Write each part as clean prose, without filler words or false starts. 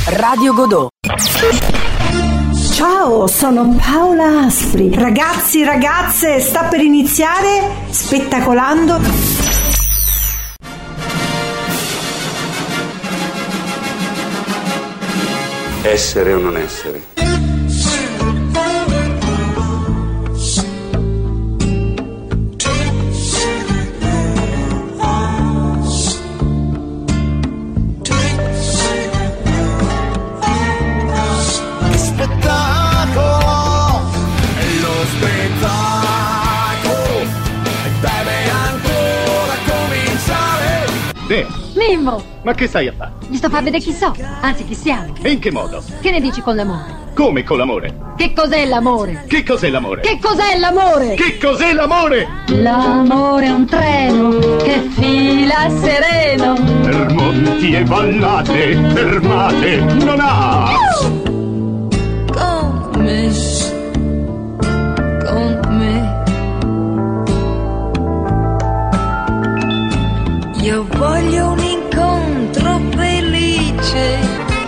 Radio Godot. Ciao, sono Paola Aspri. Ragazzi, ragazze, sta per iniziare Spettacolando. Essere o non essere? Mimmo! Ma che stai a fare? Gli sto a far vedere chi so, anzi chi siamo. E in che modo? Che ne dici con l'amore? Come con l'amore? Che cos'è l'amore? Che cos'è l'amore? Che cos'è l'amore? Che cos'è l'amore? L'amore è un treno che fila sereno Per monti e vallate, fermate, non ha! Con me io voglio un incontro felice.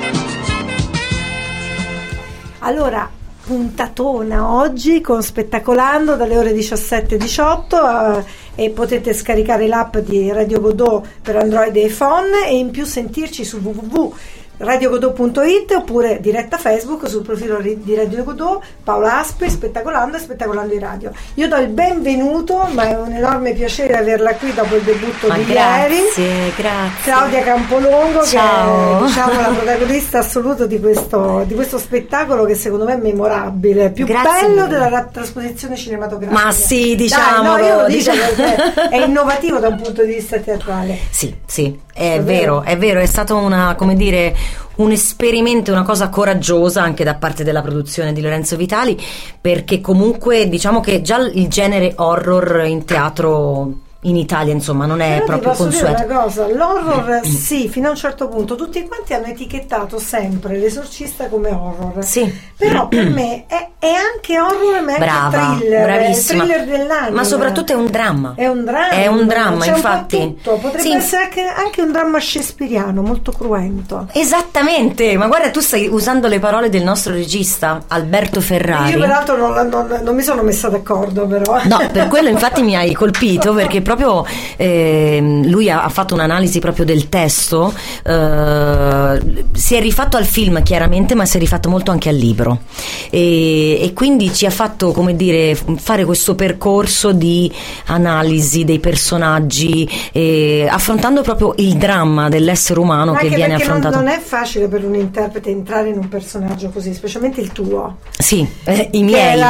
Allora, puntatona oggi con Spettacolando dalle ore 17-18 e potete scaricare l'app di Radio Godot per Android e iPhone e in più sentirci su www.radiogodot.it oppure diretta Facebook sul profilo di Radio Godot, Paola Aspri, Spettacolando e Spettacolando in Radio. Io do il benvenuto, ma è un enorme piacere averla qui dopo il debutto di ieri. Grazie. Claudia Campolongo, ciao. Che è diciamo la protagonista assoluta di questo spettacolo che secondo me è memorabile, più bello della trasposizione cinematografica. Ma sì, diciamo. Dai, no, io lo dico perché è innovativo da un punto di vista teatrale. Sì, è vero, è stato un esperimento, una cosa coraggiosa anche da parte della produzione di Lorenzo Vitali, perché comunque diciamo che già il genere horror in teatro in Italia insomma non è proprio consueto. Dire una cosa, l'horror sì, fino a un certo punto tutti quanti hanno etichettato sempre L'Esorcista come horror. Sì. Però per me è anche horror, ma è anche thriller. Bravissima. È il thriller dell'anima. Ma soprattutto è un dramma. È un dramma, c'è infatti. Un po' tutto. Potrebbe essere anche un dramma shakespeariano, molto cruento. Esattamente, ma guarda, tu stai usando le parole del nostro regista Alberto Ferrari. Io peraltro non mi sono messa d'accordo, però. No, per quello infatti mi hai colpito, perché proprio lui ha fatto un'analisi proprio del testo, si è rifatto al film chiaramente, ma si è rifatto molto anche al libro e quindi ci ha fatto, come dire, fare questo percorso di analisi dei personaggi, affrontando proprio il dramma dell'essere umano che viene affrontato. Non è facile per un interprete entrare in un personaggio così, specialmente il tuo. Sì, i miei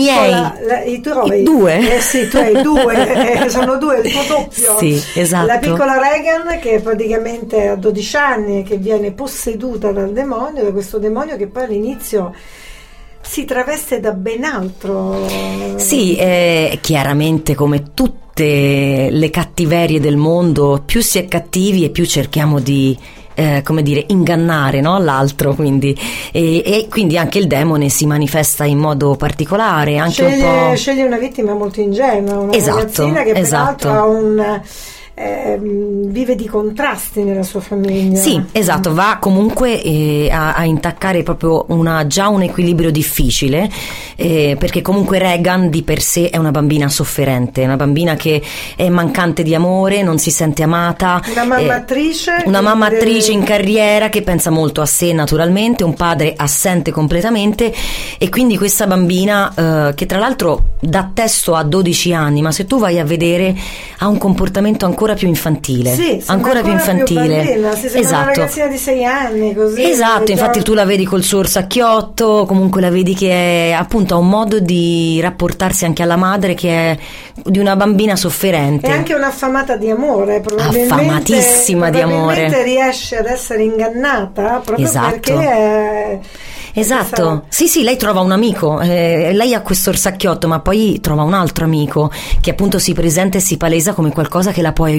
due. Sì, tu hai due, sono due, il tuo doppio. Sì, esatto. La piccola Regan che praticamente ha 12 anni, che viene posseduta dal demonio, da questo demonio che poi all'inizio si traveste da ben altro. Sì, chiaramente come tutte le cattiverie del mondo, più si è cattivi e più cerchiamo di ingannare, no, l'altro, quindi e quindi anche il demone si manifesta in modo particolare, anche sceglie una vittima molto ingenua, una ragazzina che peraltro ha vive di contrasti nella sua famiglia. Sì, esatto, va comunque a intaccare proprio già un equilibrio difficile, perché comunque Regan di per sé è una bambina sofferente, una bambina che è mancante di amore, non si sente amata, una mamma attrice in carriera che pensa molto a sé naturalmente, un padre assente completamente, e quindi questa bambina che tra l'altro dà testo a 12 anni, ma se tu vai a vedere ha un comportamento ancora più infantile, sì, ancora più infantile, più bambina, esatto, una ragazzina di 6 anni così, esatto, infatti tu la vedi col suo orsacchiotto, comunque la vedi che è appunto ha un modo di rapportarsi anche alla madre che è di una bambina sofferente, è anche un'affamata di amore, affamatissima di amore, riesce ad essere ingannata proprio perché esatto, sì, lei trova un amico, lei ha questo orsacchiotto, ma poi trova un altro amico che appunto si presenta e si palesa come qualcosa che la può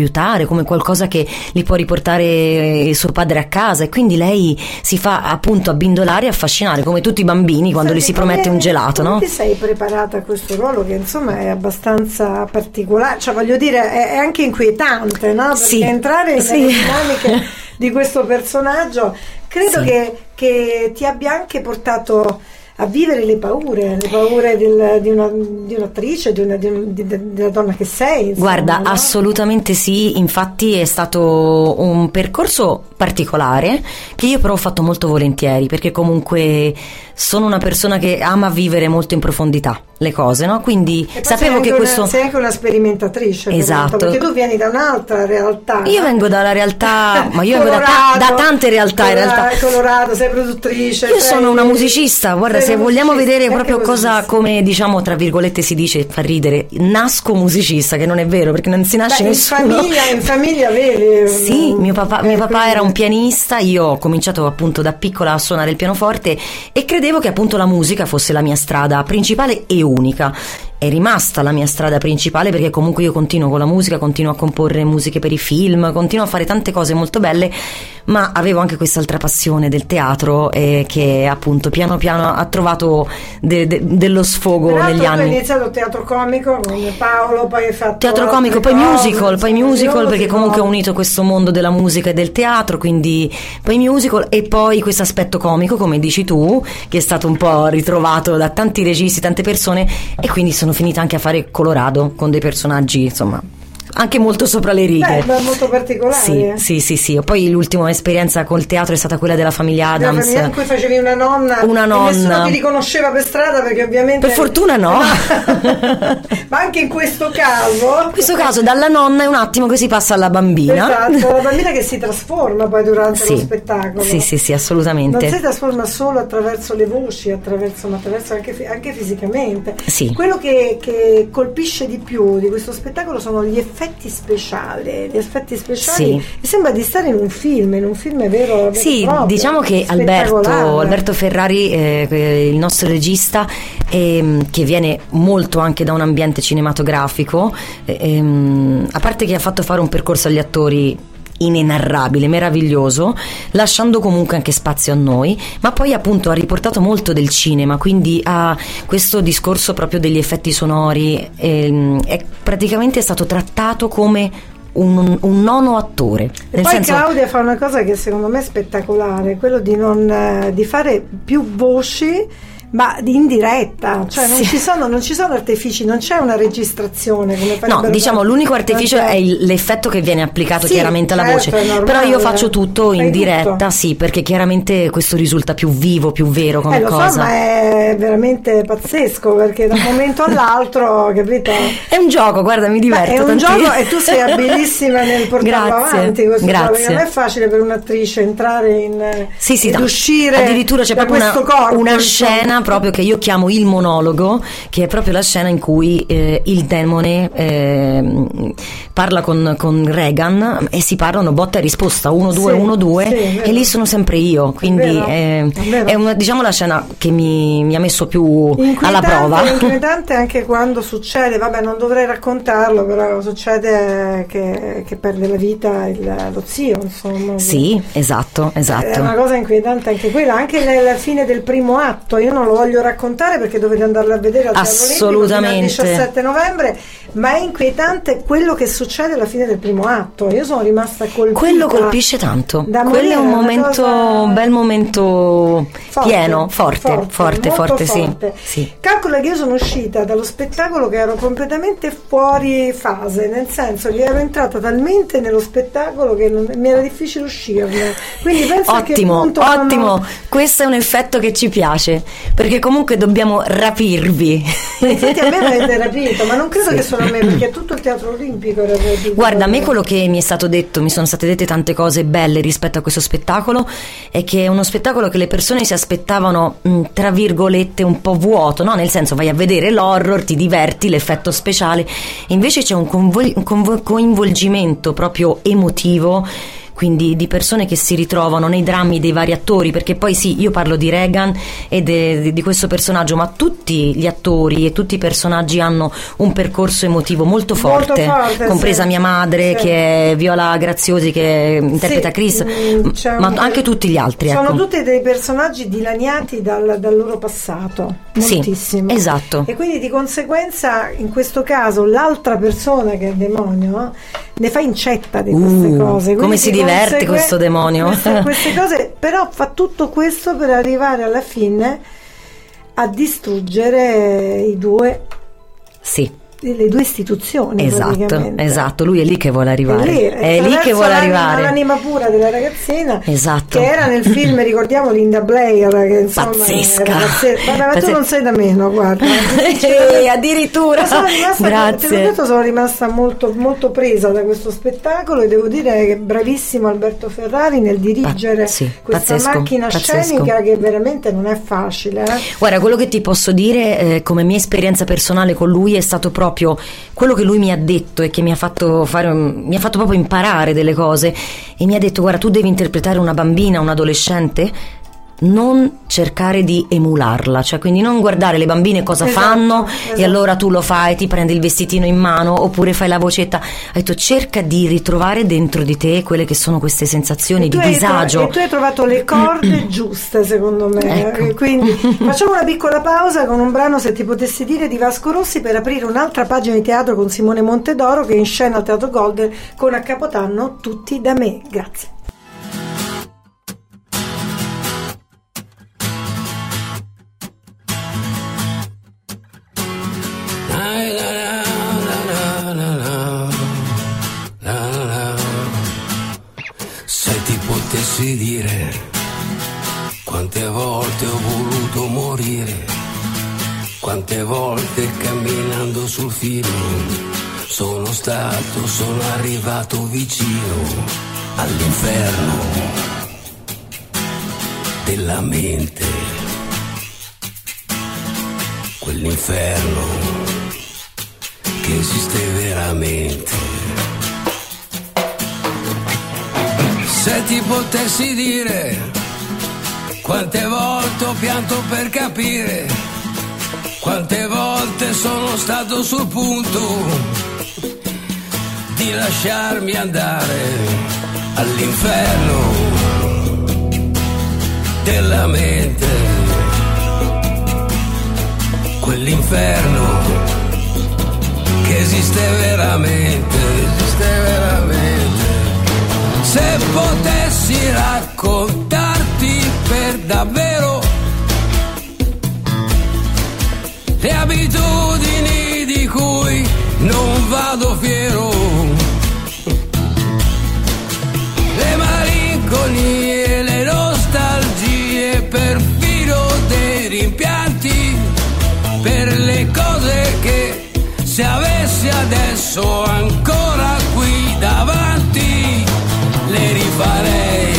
aiutare, come qualcosa che li può riportare suo padre a casa, e quindi lei si fa appunto abbindolare e affascinare come tutti i bambini quando gli si promette un gelato, no? Come ti sei preparata a questo ruolo che insomma è abbastanza particolare, cioè voglio dire è anche inquietante, no? Perché entrare nelle dinamiche di questo personaggio credo che ti abbia anche portato a vivere le paure di un'attrice, della donna che sei, insomma, guarda, no? Assolutamente sì, infatti è stato un percorso particolare che io però ho fatto molto volentieri, perché comunque sono una persona che ama vivere molto in profondità le cose, no? Quindi sapevo che questo... sei anche una sperimentatrice, esatto, perché tu vieni da un'altra realtà. Io vengo dalla realtà, ma io vengo da tante realtà in realtà. Colorado, sei produttrice. Io sono una musicista, guarda, se vogliamo vedere proprio cosa, come diciamo tra virgolette si dice, fa ridere, nasco musicista, che non è vero, perché non si nasce nessuno. In famiglia vedi. Sì, mio papà era un pianista, io ho cominciato appunto da piccola a suonare il pianoforte e credevo che appunto la musica fosse la mia strada principale e unica. È rimasta la mia strada principale, perché comunque io continuo con la musica, continuo a comporre musiche per i film, continuo a fare tante cose molto belle, ma avevo anche quest'altra passione del teatro che appunto piano piano ha trovato dello sfogo negli anni. Hai iniziato il teatro comico con Paolo, poi hai fatto teatro comico, poi musical, perché comunque ho unito questo mondo della musica e del teatro, quindi poi musical e poi questo aspetto comico, come dici tu, che è stato un po' ritrovato da tanti registi, tante persone, e quindi sono finita anche a fare Colorado con dei personaggi insomma anche molto sopra le righe. Beh, molto particolare. Sì. Poi l'ultima esperienza col teatro è stata quella della famiglia Adams. In cui facevi una nonna. E nessuno ti riconosceva per strada, perché ovviamente. Per fortuna no. Ma anche in questo caso. In questo caso dalla nonna è un attimo che si passa alla bambina. Esatto, la bambina che si trasforma poi durante lo spettacolo. Sì, assolutamente. Non si trasforma solo attraverso le voci, ma attraverso anche fisicamente. Sì. Quello che colpisce di più di questo spettacolo sono gli effetti speciali. Gli effetti speciali. Mi sembra di stare in un film vero. Sì, proprio, diciamo che Alberto Ferrari, il nostro regista, che viene molto anche da un ambiente cinematografico, a parte che ha fatto fare un percorso agli attori inenarrabile, meraviglioso, lasciando comunque anche spazio a noi, ma poi appunto ha riportato molto del cinema, quindi ha questo discorso proprio degli effetti sonori, è praticamente stato trattato come un nono attore. E poi Claudia fa una cosa che secondo me è spettacolare, quello di fare più voci ma in diretta, cioè non ci sono artifici, non c'è una registrazione come diciamo l'unico artificio è l'effetto che viene applicato chiaramente alla voce, normale, però io faccio tutto in diretta, sì, perché chiaramente questo risulta più vivo, più vero come cosa. So, ma è veramente pazzesco, perché da un momento all'altro, capito? È un gioco, guarda, mi diverto. È un gioco e tu sei abilissima nel portarlo avanti questo gioco. Non è facile per un'attrice entrare ed uscire, addirittura c'è proprio una scena proprio che io chiamo il monologo, che è proprio la scena in cui il demone parla con Regan e si parlano botta e risposta 1-2 e lì sono sempre io, quindi è diciamo la scena che mi ha messo più alla prova. È inquietante anche quando succede, vabbè, non dovrei raccontarlo, però succede che perde la vita lo zio, insomma. Sì, esatto. È una cosa inquietante anche quella, anche nella fine del primo atto. Io non lo voglio raccontare perché dovete andarlo a vedere al Teatro Olimpico il 17 novembre, ma è inquietante quello che succede alla fine del primo atto. Io sono rimasta colpita. Quello colpisce tanto. Quello è un bel momento pieno, forte, sì. Calcola che io sono uscita dallo spettacolo che ero completamente fuori fase, nel senso che ero entrata talmente nello spettacolo che mi era difficile uscirne. Quindi penso ottimo. Questo è un effetto che ci piace, perché comunque dobbiamo rapirvi. Infatti a me avete rapito, ma non credo che solo a me, perché tutto il Teatro Olimpico era rapito. Guarda, a me quello che mi è stato detto, mi sono state dette tante cose belle rispetto a questo spettacolo, è che è uno spettacolo che le persone si aspettavano tra virgolette un po' vuoto, no? Nel senso, vai a vedere l'horror, ti diverti, l'effetto speciale, invece c'è un coinvolgimento proprio emotivo. quindi di persone che si ritrovano nei drammi dei vari attori, perché poi sì, io parlo di Regan e di questo personaggio, ma tutti gli attori e tutti i personaggi hanno un percorso emotivo molto forte, compresa mia madre, sì, che è Viola Graziosi, che interpreta, sì, Chris, ma anche tutti gli altri. Sono tutti dei personaggi dilaniati dal loro passato, moltissimo. Sì, esatto. E quindi di conseguenza in questo caso l'altra persona, che è il demonio, ne fa incetta di queste cose. Quindi come si diverte questo demonio. Queste cose, però fa tutto questo per arrivare alla fine a distruggere i due. Sì. Le due istituzioni, esatto, lui è lì che vuole arrivare, è lì che vuole arrivare, l'anima pura della ragazzina, esatto, che era nel film, ricordiamo, Linda Blair, che insomma pazzesca. Ma tu non sei da meno, guarda. Addirittura grazie. Sono rimasta molto, molto presa da questo spettacolo, e devo dire che è bravissimo Alberto Ferrari nel dirigere questa macchina scenica, che veramente non è facile. Guarda, quello che ti posso dire come mia esperienza personale con lui è stato proprio quello che lui mi ha detto, e che mi ha fatto proprio imparare delle cose, e mi ha detto: guarda, tu devi interpretare una bambina, un adolescente, non cercare di emularla, cioè quindi non guardare le bambine cosa fanno, e allora tu lo fai, ti prendi il vestitino in mano oppure fai la vocetta. Ha detto: cerca di ritrovare dentro di te quelle che sono queste sensazioni di disagio. E tu hai trovato le corde giuste, secondo me. Ecco. Quindi facciamo una piccola pausa con un brano, Se ti potessi dire, di Vasco Rossi, per aprire un'altra pagina di teatro con Simone Montedoro, che inscena al Teatro Golden con A Capodanno Tutti da me. Grazie. Se ti potessi dire quante volte ho voluto morire, quante volte camminando sul filo sono arrivato vicino all'inferno della mente, quell'inferno che esiste veramente. Se ti potessi dire quante volte ho pianto per capire, quante volte sono stato sul punto di lasciarmi andare all'inferno della mente, quell'inferno che esiste veramente, esiste veramente. Se potessi raccontarti per davvero le abitudini di cui non vado fiero, le malinconie, le nostalgie, perfino dei rimpianti per le cose che, se avessi adesso ancora qui davanti, le rifarei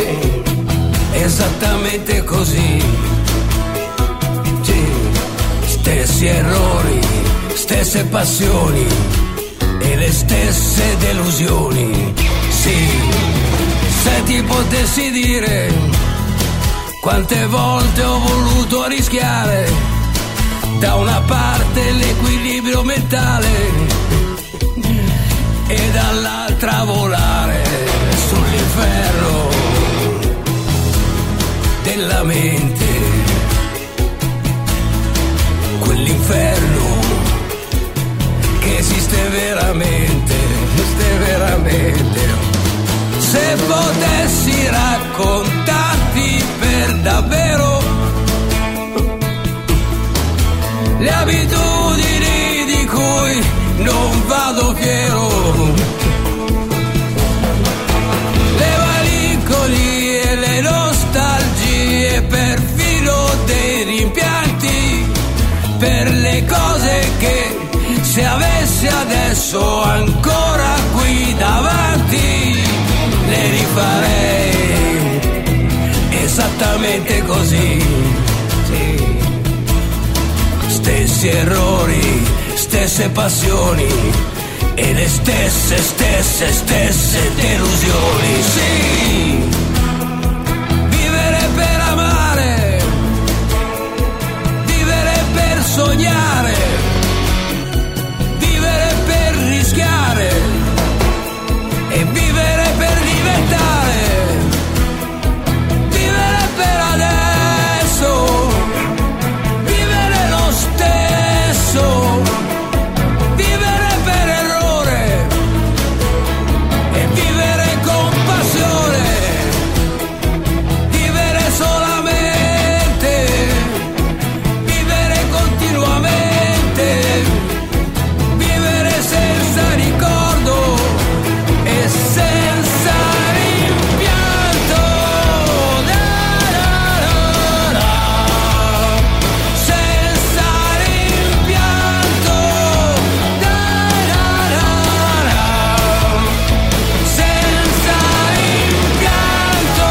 esattamente così. Sì, stessi errori, stesse passioni e le stesse delusioni. Sì, se ti potessi dire quante volte ho voluto rischiare da una parte l'equilibrio mentale e dall'altra volare sull'inferno della mente, quell'inferno che esiste veramente, esiste veramente. Se potessi raccontarti per davvero le abitudini di cui non vado fiero, le malinconie, le nostalgie, perfino dei rimpianti per le cose che, se avessi adesso ancora qui davanti, le rifarei esattamente così. Sì. Stessi errori, stesse passioni e le stesse delusioni. Sì, vivere per amare, vivere per sognare, vivere per rischiare e vivere per diventare, vivere per adesso, vivere lo stesso, vivere per errore e vivere con passione, vivere solamente, vivere continuamente, vivere senza ricordo e senza rimpianto, senza rimpianto, senza rimpianto.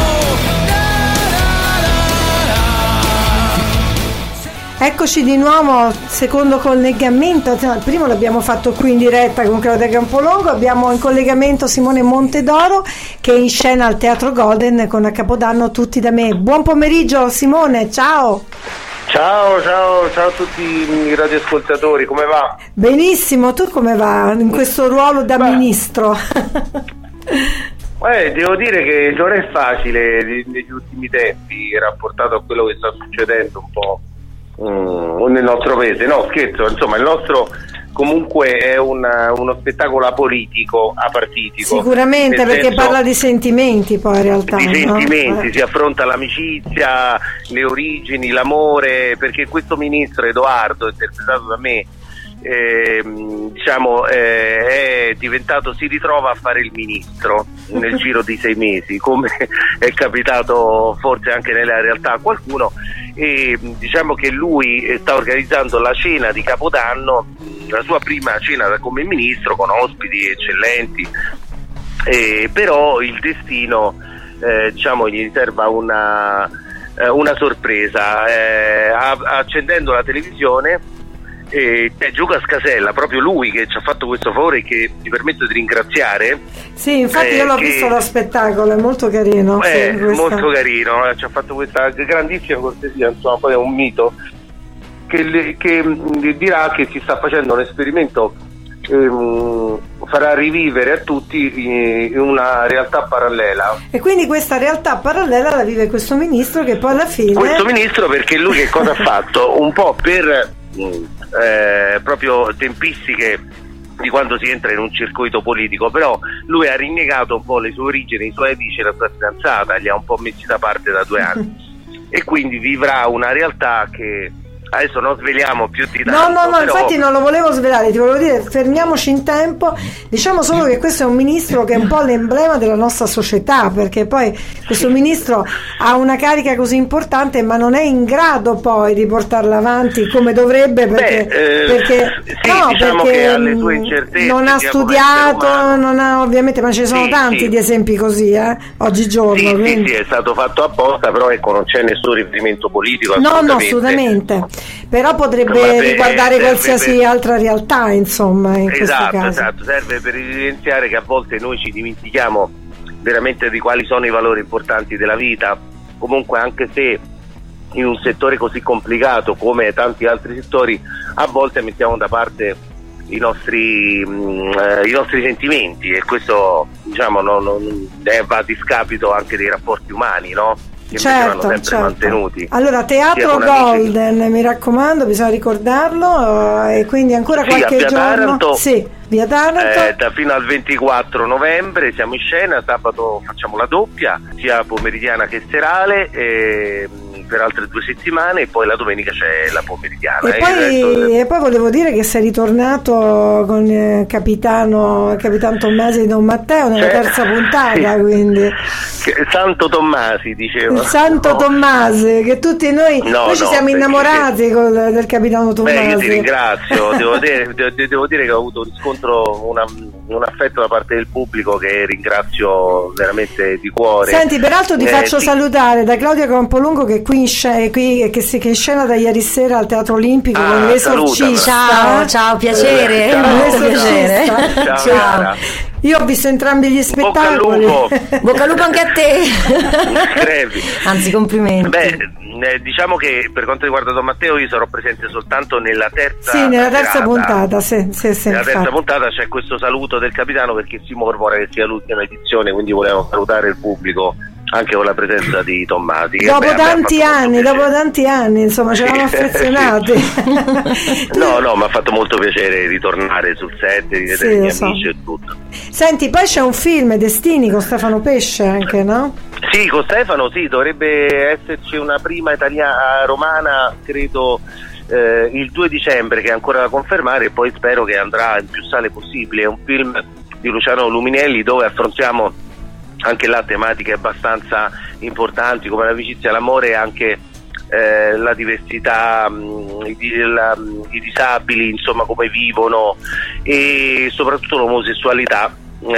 Eccoci di nuovo, secondo collegamento. Il primo l'abbiamo fatto qui in diretta con Claudia Campolongo. Abbiamo in collegamento Simone Montedoro che è in scena al Teatro Golden con A Capodanno tutti da me. Buon pomeriggio Simone, ciao. Ciao a tutti i radioascoltatori, come va? Benissimo, tu come va in questo ruolo da ministro? Devo dire che non è facile negli ultimi tempi, rapportato a quello che sta succedendo un po' nel nostro paese. No, scherzo, insomma, il nostro comunque è uno spettacolo apolitico, apartitico. Sicuramente, perché senso, parla di sentimenti poi in realtà. Di sentimenti, no? Si affronta l'amicizia, le origini, l'amore, perché questo ministro Edoardo, interpretato da me, è diventato, si ritrova a fare il ministro nel giro di 6 mesi, come è capitato forse anche nella realtà a qualcuno, e diciamo che lui sta organizzando la cena di Capodanno, la sua prima cena come ministro con ospiti eccellenti, però il destino gli riserva una sorpresa, accendendo la televisione Giuca Scasella, proprio lui che ci ha fatto questo favore, che mi permetto di ringraziare. Sì, infatti io l'ho visto lo spettacolo, è molto carino. Molto carino, ci ha fatto questa grandissima cortesia, insomma, poi è un mito che dirà che si sta facendo un esperimento, farà rivivere a tutti una realtà parallela. E quindi questa realtà parallela la vive questo ministro, che poi alla fine... Questo ministro, perché lui che cosa ha fatto? Un po' per proprio tempistiche di quando si entra in un circuito politico, però lui ha rinnegato un po' le sue origini, i suoi amici, la sua fidanzata, li ha un po' messi da parte da 2 anni e quindi vivrà una realtà che adesso non sveliamo più di tanto. No, però... infatti non lo volevo svelare, ti volevo dire, fermiamoci in tempo, diciamo solo che questo è un ministro che è un po' l'emblema della nostra società, perché poi questo ministro ha una carica così importante ma non è in grado poi di portarla avanti come dovrebbe, perché che ha le sue incertezze, non ha studiato, non ha, ovviamente, ma ce ne sono tanti di esempi così oggigiorno. Sì, è stato fatto apposta, però ecco, non c'è nessun riferimento politico, no, assolutamente. Però potrebbe riguardare qualsiasi altra realtà, insomma, in questo caso. Esatto, serve per evidenziare che a volte noi ci dimentichiamo veramente di quali sono i valori importanti della vita, comunque, anche se in un settore così complicato come tanti altri settori a volte mettiamo da parte i nostri sentimenti, e questo va a discapito anche dei rapporti umani, no? Che vanno sempre mantenuti. Allora, Teatro Golden, mi raccomando, bisogna ricordarlo, e quindi ancora qualche giorno. Taranto, via Taranto. Fino al 24 novembre siamo in scena, sabato facciamo la doppia, sia pomeridiana che serale, per altre 2 settimane, e poi la domenica c'è la pomeridiana. E poi volevo dire che sei ritornato con il capitano Tommasi di Don Matteo nella terza puntata, quindi Santo Tommasi, dicevo. Il Santo Tommasi, che tutti noi ci siamo innamorati del capitano Tommasi. Io ti ringrazio, devo dire che ho avuto un riscontro, un affetto da parte del pubblico che ringrazio veramente di cuore. Senti, peraltro ti faccio salutare da Claudia Campolongo, che è qui qui che si in scena da ieri sera al Teatro Olimpico con Ciao, l'Esorcista. ciao, piacere. Ciao, molto piacere. Ciao, Ciao. Chiara. Io ho visto entrambi gli spettacoli. Bocca al lupo anche a te. Crepi. Anzi, complimenti. Diciamo che per quanto riguarda Don Matteo io sarò presente soltanto nella terza nella terza serata. puntata, sì, nella terza infatti. puntata c'è questo saluto del capitano, perché si mormora che sia l'ultima edizione, quindi volevamo salutare il pubblico anche con la presenza di Tommati. Dopo tanti anni, insomma, ci eravamo affezionati. No, mi ha fatto molto piacere ritornare sul set, rivedere i miei amici e tutto. Senti, poi c'è un film, Destini, con Stefano Pesce anche, no? Sì, con Stefano, sì, dovrebbe esserci una prima italiana romana, credo il 2 dicembre, che è ancora da confermare, e poi spero che andrà in più sale possibili. È un film di Luciano Luminelli dove affrontiamo anche là tematiche abbastanza importanti come l'amicizia, l'amore e anche la diversità, i disabili, insomma, come vivono, e soprattutto l'omosessualità,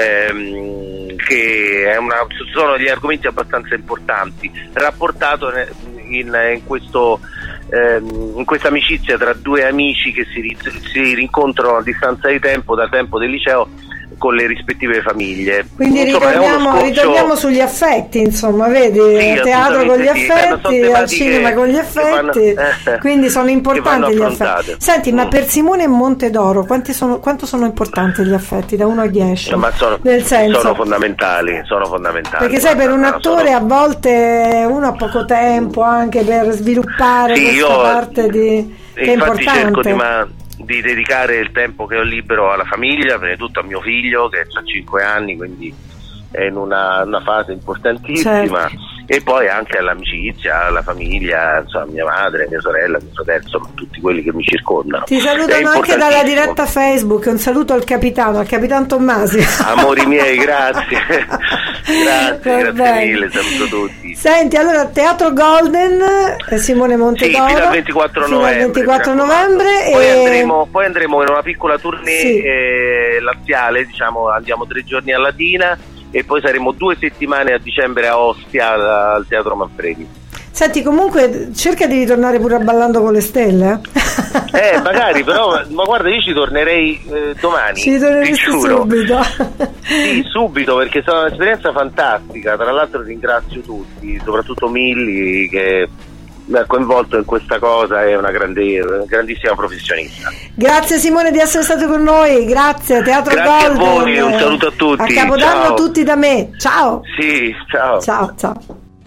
che sono gli argomenti abbastanza importanti, rapportato in questa amicizia tra due amici che si rincontrano a distanza di tempo, dal tempo del liceo, con le rispettive famiglie. Quindi ritorniamo sugli affetti, insomma, vedi, sì, a teatro con gli affetti, al cinema con gli affetti, quindi sono importanti gli affetti. Senti, ma per Simone Montedoro quanto sono importanti gli affetti da 1 a 10? Ma sono fondamentali, perché sai, per un attore a volte uno ha poco tempo anche per sviluppare questa parte che è infatti importante. cerco di dedicare il tempo che ho libero alla famiglia, prima di tutto a mio figlio che ha 5 anni, quindi è in una fase importantissima, certo. E poi anche all'amicizia, alla famiglia, insomma, mia madre, mia sorella, mio fratello, insomma tutti quelli che mi circondano. Ti salutano anche dalla diretta Facebook, un saluto al capitano Tommasi. Amori miei, grazie. grazie mille, saluto tutti. Senti, allora Teatro Golden, Simone Montedoro, sì, fino al 24 novembre. Poi andremo in una piccola tournée laziale, diciamo, andiamo 3 giorni a Latina e poi saremo 2 settimane a dicembre a Ostia al Teatro Manfredi. Senti, comunque cerca di ritornare pure a Ballando con le Stelle. Magari, però, ma guarda, io ci tornerei domani. Ci torneresti subito? Sì, subito, perché è stata un'esperienza fantastica. Tra l'altro ringrazio tutti, soprattutto Milli che mi ha coinvolto in questa cosa, è una grandissima professionista. Grazie Simone di essere stato con noi, grazie. Teatro grazie Golden. A voi, un saluto a tutti. A Capodanno ciao. Tutti da me, ciao. Sì, ciao. Ciao.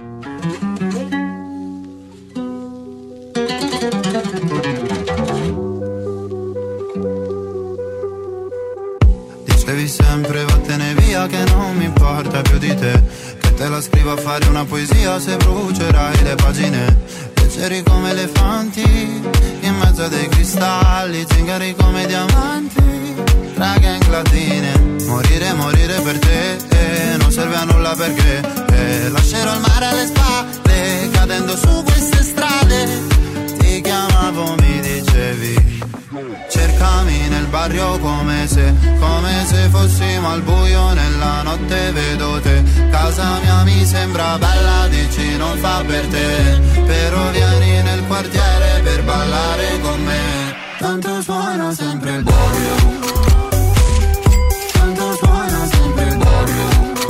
Dicevi sempre vattene via che non mi importa più di te, che te la scrivo a fare una poesia se brucerai le pagine. Leggeri come elefanti in mezzo a dei cristalli, zingari come diamanti tra gang latine. Morire per te non serve a nulla perché lascerò il mare alle spalle cadendo su queste strade. Ti chiamavo, mi dicevi cercami nel barrio come se fossimo al buio nella notte, vedo te. Casa mia mi sembra bella, dici non fa per te, però vieni nel quartiere per ballare con me. Tanto suona sempre il barrio, tanto suona sempre il barrio,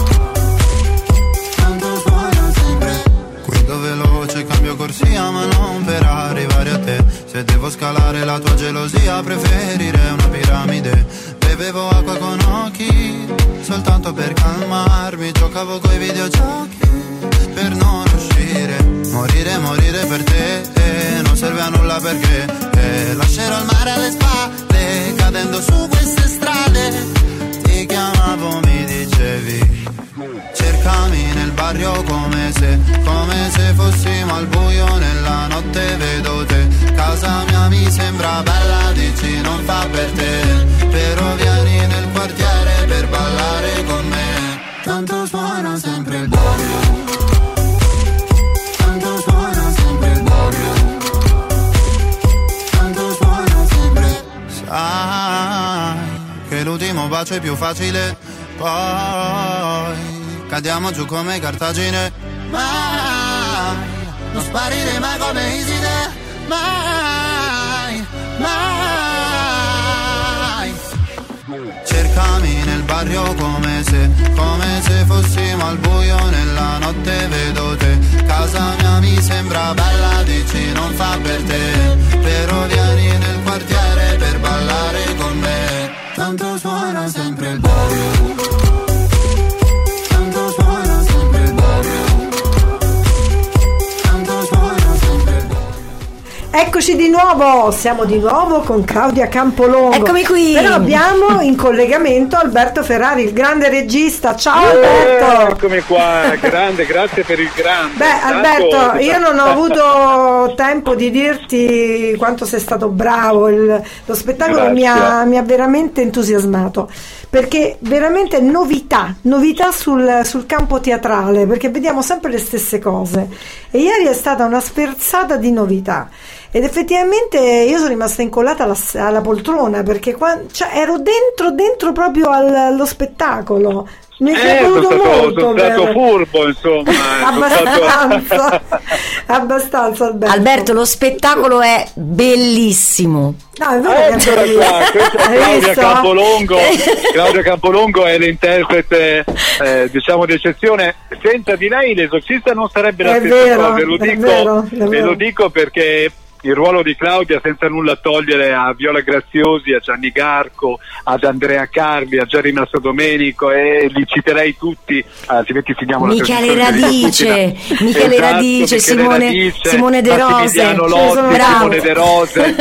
tanto suona sempre. Guido veloce, cambio corsia ma non per arrivare a te. Se devo scalare la tua gelosia preferirei una piramide. Bevevo acqua con occhi soltanto per calmarmi, giocavo coi videogiochi per non uscire. Morire per te non serve a nulla perché lascerò il mare alle spalle cadendo su queste strade. Ti chiamavo, mi dicevi cercami nel barrio come se fossimo al buio nella notte, vedo te. Casa mia mi sembra bella, dici non fa per te, però vieni nel quartiere per ballare con me. Tanto suona sempre il barrio, tanto suona sempre il barrio, tanto suona sempre. Sai che l'ultimo bacio è più facile, poi cadiamo giù come Cartagine. Ma non sparire mai come Iside, mai, mai. Cercami nel barrio come se fossimo al buio nella notte, vedo te. Casa mia mi sembra bella, dici non fa per te, però vieni nel quartiere per ballare con me. Tanto suona sempre il borio, tanto suona sempre il borio, tanto suona sempre il borio. Eccoci di nuovo, siamo di nuovo con Claudia Campolongo. Eccomi qui. Però abbiamo in collegamento Alberto Ferrari, il grande regista. Ciao Alberto. Eccomi qua, grande, grazie per il grande. Beh Alberto, io non ho avuto tempo di dirti quanto sei stato bravo, lo spettacolo mi ha veramente entusiasmato, perché veramente novità sul campo teatrale, perché vediamo sempre le stesse cose, e ieri è stata una sferzata di novità. Ed effettivamente io sono rimasta incollata alla poltrona, perché ero dentro proprio allo spettacolo. Mi è voluto molto. Sono stato furbo, insomma. Abbastanza Alberto, lo spettacolo è bellissimo. No, è vero, Claudia Campolongo. Claudia Campolongo è l'interprete diciamo di eccezione. Senza di lei L'Esorcista non sarebbe la stessa cosa, ve lo dico perché il ruolo di Claudia, senza nulla togliere a Viola Graziosi, a Gianni Garco, ad Andrea Carli, a Gerry Mastrodomenico, e li citerei tutti, altrimenti finiamo la Michele Radice, Simone De Rose, Simone De Rose,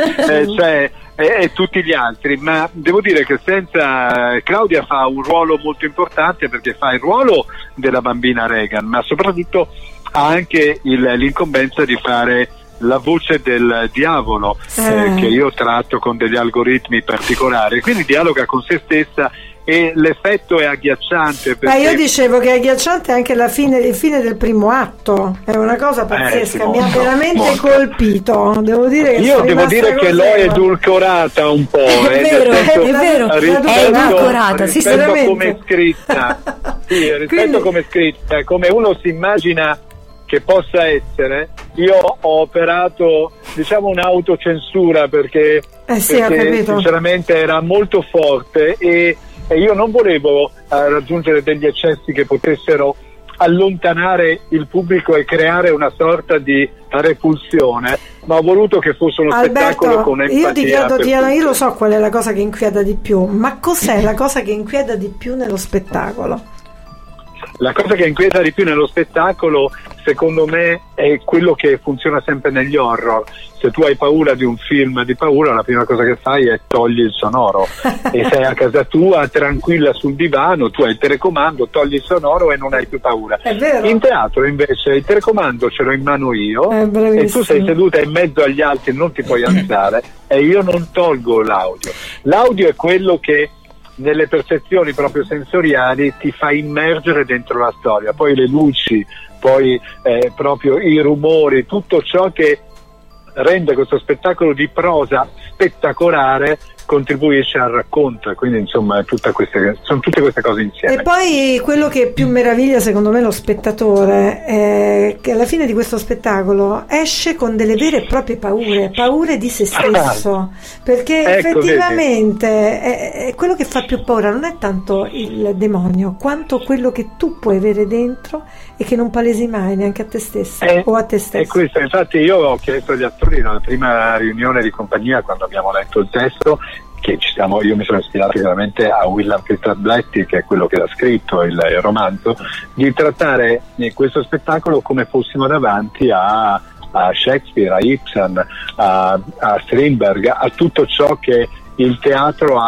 e tutti gli altri. Ma devo dire che senza Claudia fa un ruolo molto importante, perché fa il ruolo della bambina Regan, ma soprattutto ha anche l'incombenza di fare la voce del diavolo, che io tratto con degli algoritmi particolari, quindi dialoga con se stessa, e l'effetto è agghiacciante. Perché io dicevo che è agghiacciante anche il fine del primo atto, è una cosa pazzesca, mi ha veramente colpito, devo dire che io devo dire che l'ho edulcorata un po', è vero, è edulcorata, rispetto a come è scritta, rispetto a come è scritta, come uno si immagina che possa essere. Io ho operato, diciamo, un'autocensura perché sinceramente era molto forte, e io non volevo raggiungere degli eccessi che potessero allontanare il pubblico e creare una sorta di repulsione, ma ho voluto che fosse uno spettacolo con empatia. Io ti chiedo, io lo so qual è la cosa che inquieta di più, ma cos'è la cosa che inquieta di più nello spettacolo? La cosa che inquieta di più nello spettacolo, secondo me, è quello che funziona sempre negli horror. Se tu hai paura di un film di paura, la prima cosa che fai è togli il sonoro e sei a casa tua tranquilla sul divano, tu hai il telecomando, togli il sonoro e non hai più paura. È vero. In teatro invece il telecomando ce l'ho in mano io, e tu sei seduta in mezzo agli altri, non ti puoi alzare, e io non tolgo l'audio. L'audio è quello che nelle percezioni proprio sensoriali ti fa immergere dentro la storia, poi le luci, poi proprio i rumori, tutto ciò che rende questo spettacolo di prosa spettacolare contribuisce al racconto, e quindi insomma sono tutte queste cose insieme. E poi quello che più meraviglia secondo me lo spettatore è che alla fine di questo spettacolo esce con delle vere e proprie paure di se stesso, perché effettivamente è quello che fa più paura non è tanto il demonio quanto quello che tu puoi avere dentro e che non palesi mai neanche a te stesso o a te stesso. E questo, infatti io ho chiesto agli attori nella prima riunione di compagnia, quando abbiamo letto il testo, io mi sono ispirato chiaramente a William Christopher Blatty, che è quello che ha scritto il romanzo, di trattare questo spettacolo come fossimo davanti a Shakespeare, a Ibsen, a Strindberg, a tutto ciò che il teatro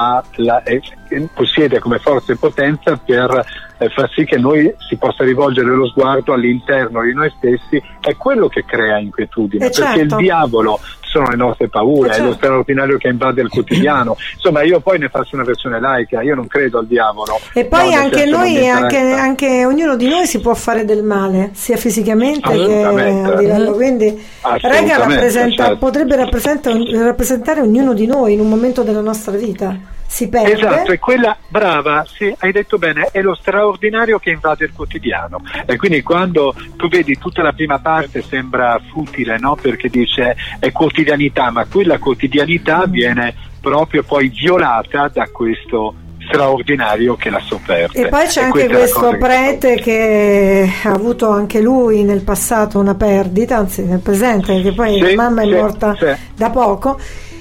possiede come forza e potenza per far sì che noi si possa rivolgere lo sguardo all'interno di noi stessi. È quello che crea inquietudine, perché il diavolo sono le nostre paure, è lo straordinario che invade il quotidiano. Insomma, io poi ne faccio una versione laica, io non credo al diavolo. E poi anche noi, anche ognuno di noi si può fare del male, sia fisicamente che a livello, quindi Regan potrebbe rappresentare ognuno di noi in un momento della nostra vita. si perde. Esatto, e quella, brava, sì, hai detto bene, è lo straordinario che invade il quotidiano. E quindi quando tu vedi tutta la prima parte sembra futile, no? Perché dice è quotidianità, ma quella quotidianità viene proprio poi violata da questo straordinario che la sofferte. E poi c'è anche questo prete che ha avuto anche lui nel passato una perdita, anzi nel presente, perché poi la mamma è morta da poco,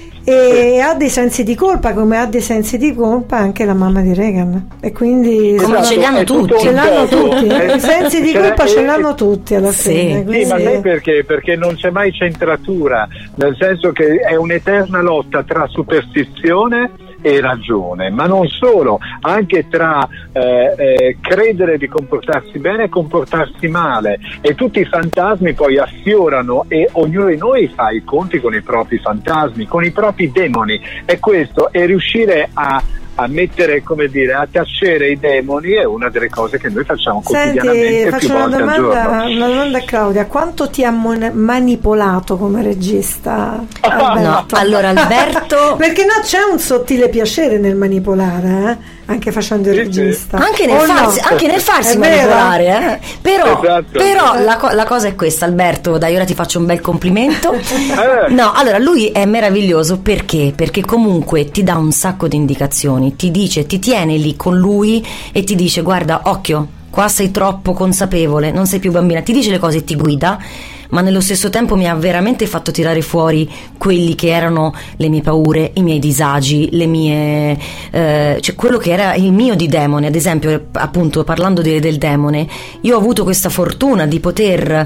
e ha dei sensi di colpa, come ha dei sensi di colpa anche la mamma di Reagan, e quindi come ce li hanno tutti, i sensi di colpa ce l'hanno tutti alla fine. Sì, ma sai perché? Perché non c'è mai centratura, nel senso che è un'eterna lotta tra superstizione e ragione, ma non solo, anche tra credere di comportarsi bene e comportarsi male, e tutti i fantasmi poi affiorano e ognuno di noi fa i conti con i propri fantasmi, con i propri demoni, e questo è riuscire a mettere, come dire, a tacere i demoni è una delle cose che noi facciamo quotidianamente. Faccio più volte al giorno. Una domanda a Claudia: quanto ti ha manipolato come regista Alberto? No, allora Alberto perché no, c'è un sottile piacere nel manipolare, anche facendo il regista, anche nel farsi manipolare, però la cosa è questa, Alberto, dai, ora ti faccio un bel complimento. No, allora lui è meraviglioso perché comunque ti dà un sacco di indicazioni, ti dice, ti tiene lì con lui e ti dice: guarda, occhio, qua sei troppo consapevole, non sei più bambina, ti dice le cose e ti guida, ma nello stesso tempo mi ha veramente fatto tirare fuori quelli che erano le mie paure, i miei disagi, le mie cioè quello che era il mio di demone. Ad esempio, appunto, parlando del demone, io ho avuto questa fortuna di poter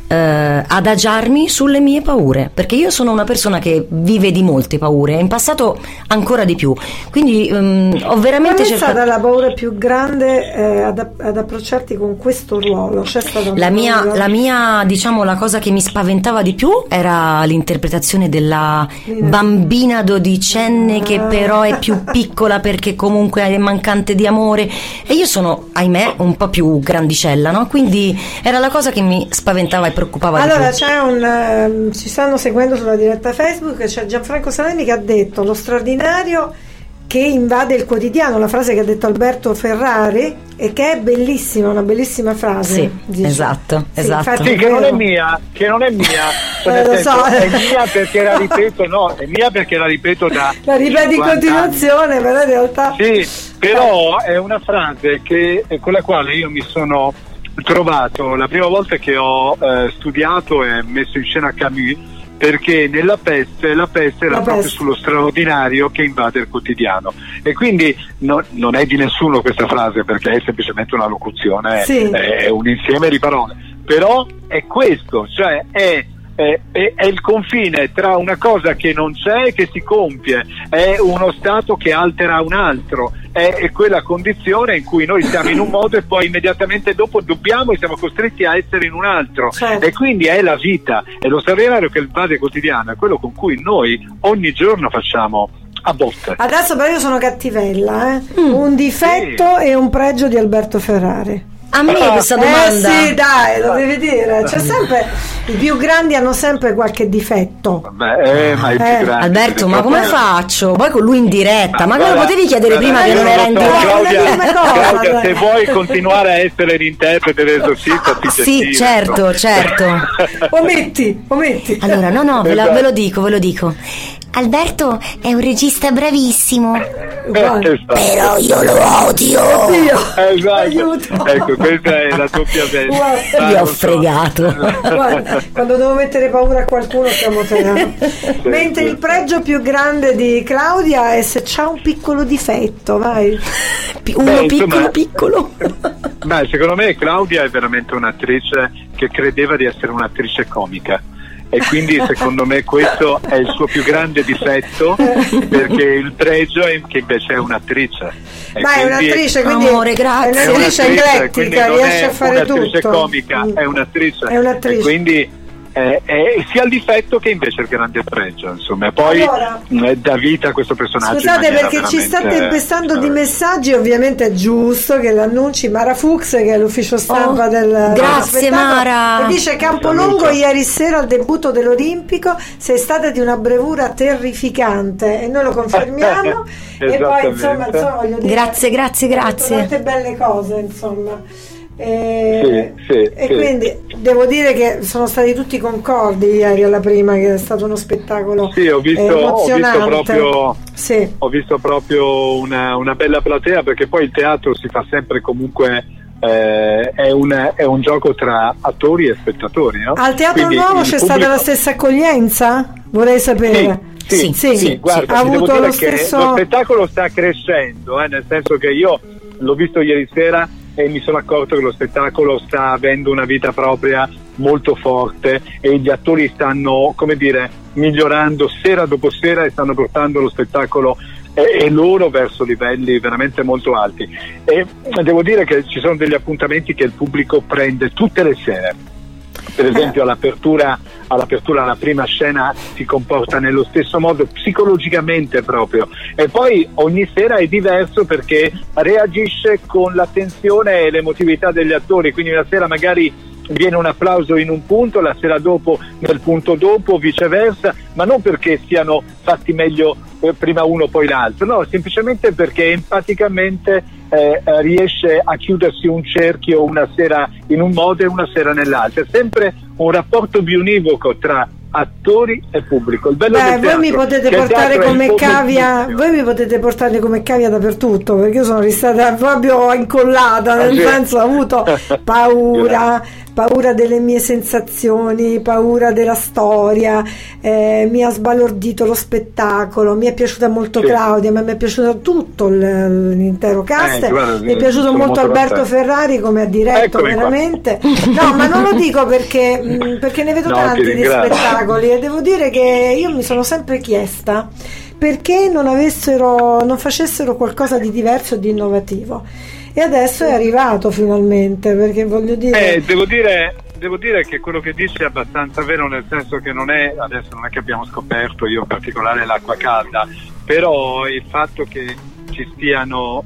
adagiarmi sulle mie paure, perché io sono una persona che vive di molte paure, in passato ancora di più, quindi ho veramente cercato. Qual è stata la paura più grande ad approcciarti con questo ruolo? C'è stata la mia, diciamo, la cosa che mi spaventava di più era l'interpretazione della bambina dodicenne che però è più piccola perché comunque è mancante di amore, e io sono, ahimè, un po' più grandicella, no? Quindi era la cosa che mi spaventava e preoccupava. Allora c'è ci stanno seguendo sulla diretta Facebook, c'è Gianfranco Salemi che ha detto: lo straordinario che invade il quotidiano, la frase che ha detto Alberto Ferrari, e che è bellissima, una bellissima frase. Sì, dice. Esatto. Sì, che non è mia, cioè, lo so. È mia perché la ripeto da la ripeti in continuazione, però in realtà sì, però è una frase con la quale io mi sono trovato la prima volta che ho studiato e messo in scena Camus, perché nella peste la peste era proprio sullo straordinario che invade il quotidiano, e quindi non è di nessuno questa frase, perché è semplicemente una locuzione, è un insieme di parole, però è questo, cioè è il confine tra una cosa che non c'è e che si compie, è uno stato che altera un altro, è quella condizione in cui noi siamo in un modo e poi immediatamente dopo dobbiamo e siamo costretti a essere in un altro, e quindi è la vita, è lo straordinario che invade quotidiano, è quello con cui noi ogni giorno facciamo a botte. Adesso però io sono cattivella, un difetto e un pregio di Alberto Ferrari. A me questa domanda. Sì, dai, lo devi dire. C'è sempre, i più grandi hanno sempre qualche difetto. Vabbè, ma i più grandi. Alberto, ma come faccio? Poi con lui in diretta, ma me lo potevi chiedere prima che non era in diretta. Claudia, se vuoi continuare a essere l'interprete dell'esorcista, sì, certo. Ometti. Allora, no, ve lo dico. Alberto è un regista bravissimo, però io lo odio. Esatto. Ecco, questa è la doppia veste. Vi ho fregato. Guarda, quando devo mettere paura a qualcuno siamo te. Mentre il pregio più grande di Claudia è se c'ha un piccolo difetto, vai. Piccolo. Beh, secondo me Claudia è veramente un'attrice che credeva di essere un'attrice comica, e quindi secondo me questo è il suo più grande difetto, perché il pregio è che invece è un'attrice. Ma è un'attrice, quindi amore, grazie. È un'attrice eclettica, riesce a fare tutto. È un'attrice comica, è un'attrice. È un'attrice. E quindi sia il difetto che invece il grande pregio, insomma. Poi allora, dà vita a questo personaggio. Scusate, perché ci state tempestando di messaggi, ovviamente è giusto che l'annunci Mara Fuchs, che è l'ufficio stampa grazie Mara, e dice: Campolongo ieri sera al debutto dell'Olimpico sei stata di una bravura terrificante, e noi lo confermiamo. E poi insomma voglio dire, grazie tante belle cose, insomma. Sì, quindi devo dire che sono stati tutti concordi ieri alla prima, che è stato uno spettacolo emozionante. Ho visto proprio una bella platea, perché poi il teatro si fa sempre comunque è un gioco tra attori e spettatori, no? Al Teatro Quindi Nuovo c'è stata la stessa accoglienza? Vorrei sapere. Sì, guarda, ha avuto devo dire lo stesso... che lo spettacolo sta crescendo, nel senso che io l'ho visto ieri sera e mi sono accorto che lo spettacolo sta avendo una vita propria molto forte, e gli attori stanno, come dire, migliorando sera dopo sera e stanno portando lo spettacolo e loro verso livelli veramente molto alti. E devo dire che ci sono degli appuntamenti che il pubblico prende tutte le sere. Per esempio all'apertura la prima scena si comporta nello stesso modo, psicologicamente proprio, e poi ogni sera è diverso perché reagisce con l'attenzione e l'emotività degli attori, quindi una sera magari viene un applauso in un punto, la sera dopo nel punto dopo, viceversa, ma non perché siano fatti meglio prima uno poi l'altro, no, semplicemente perché empaticamente riesce a chiudersi un cerchio una sera in un modo e una sera nell'altro. È sempre un rapporto bionivoco tra attori e pubblico. Il bello del teatro, voi mi potete portare come cavia, voi mi potete portare come cavia dappertutto, perché io sono restata proprio incollata, nel senso, ho avuto paura delle mie sensazioni, paura della storia, mi ha sbalordito lo spettacolo, mi è piaciuta molto Claudia, ma mi è piaciuto tutto l'intero cast, mi è piaciuto molto Alberto Ferrari come ha diretto, veramente. No, ma non lo dico perché ne vedo tanti di spettacoli, e devo dire che io mi sono sempre chiesta perché non facessero qualcosa di diverso e di innovativo, e adesso è arrivato finalmente, perché voglio dire devo dire che quello che dici è abbastanza vero, nel senso che adesso non è che abbiamo scoperto, io in particolare, l'acqua calda, però il fatto che ci stiano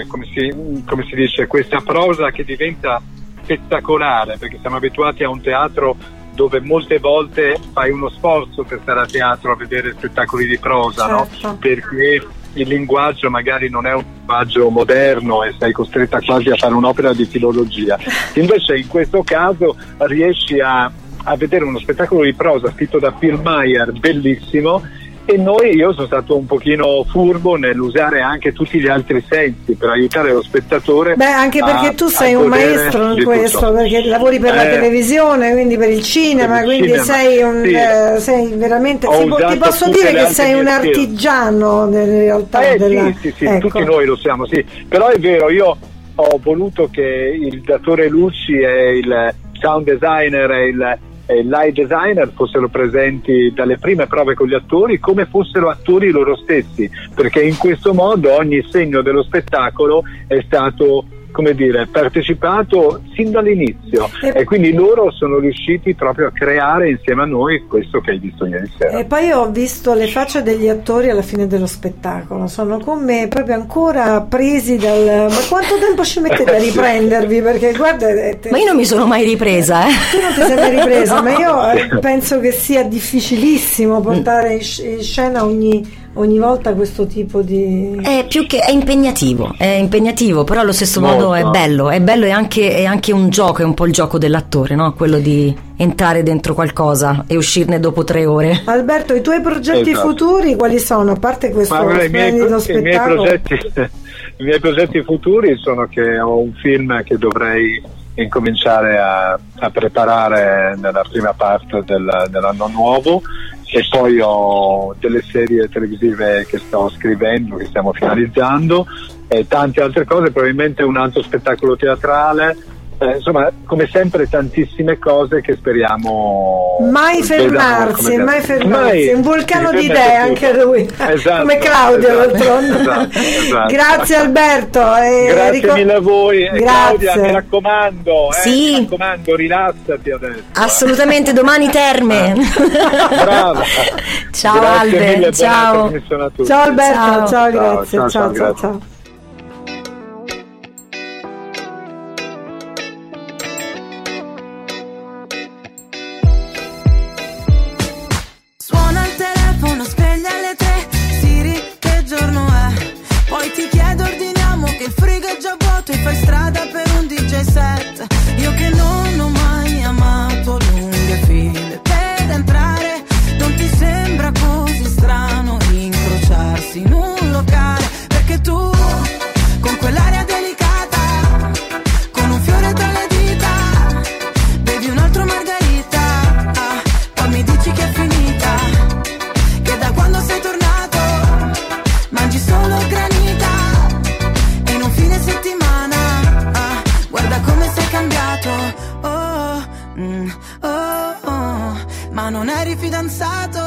come si dice, questa prosa che diventa spettacolare, perché siamo abituati a un teatro dove molte volte fai uno sforzo per stare a teatro a vedere spettacoli di prosa, certo, no? Perché il linguaggio magari non è un linguaggio moderno e sei costretta quasi a fare un'opera di filologia. Invece in questo caso riesci a vedere uno spettacolo di prosa scritto da Phil Meyer, bellissimo, e io sono stato un pochino furbo nell'usare anche tutti gli altri sensi per aiutare lo spettatore. Anche perché tu sei un maestro in questo, perché lavori per la televisione, quindi per il cinema, quindi sei sei veramente, ti posso dire che sei un artigiano in realtà. Sì, ecco. Tutti noi lo siamo, sì, però è vero, io ho voluto che il datore Lucci e il sound designer e il light designer fossero presenti dalle prime prove con gli attori come fossero attori loro stessi, perché in questo modo ogni segno dello spettacolo è stato, come dire, partecipato sin dall'inizio, e quindi loro sono riusciti proprio a creare insieme a noi questo che hai visto ieri sera. E poi ho visto le facce degli attori alla fine dello spettacolo, sono come proprio ancora presi ma quanto tempo ci mettete a riprendervi? Perché guarda, ma io non mi sono mai ripresa, Tu non ti sei mai ripresa, ma io penso che sia difficilissimo portare in scena ogni volta questo tipo di... È impegnativo, però allo stesso modo è bello e anche un gioco, è un po' il gioco dell'attore, no? Quello di entrare dentro qualcosa e uscirne dopo 3 ore. Alberto, i tuoi progetti futuri quali sono? A parte questo splendido spettacolo. I miei progetti futuri sono che ho un film che dovrei incominciare a preparare nella prima parte dell'anno nuovo, e poi ho delle serie televisive che sto scrivendo, che stiamo finalizzando, e tante altre cose, probabilmente un altro spettacolo teatrale, insomma, come sempre tantissime cose che speriamo mai fermarsi, un vulcano di idee anche lui, esatto, come Claudio d'altronde. Esatto. Grazie Alberto, grazie mille a voi. Claudia, mi raccomando, sì. Mi raccomando, rilassati adesso. Assolutamente, domani terme. Brava. Ciao grazie Albe, mille, ciao. Ciao Alberto, ciao, grazie, ciao. Suona il telefono, sveglia alle 3. Siri, che giorno è? Poi ti chiedo, ordiniamo che il frigo è già vuoto e fai strada per un DJ set. Io che non ho mai amato lunghe file per entrare. Non ti sembra così strano incrociarsi in un locale? Perché tu, con quell'aria delicata, con un fiore tra le dita, bevi un altro margarita, poi mi dici che è finita, che da quando sei tornato mangi solo granita, e in un fine settimana guarda come sei cambiato. Ma non eri fidanzato,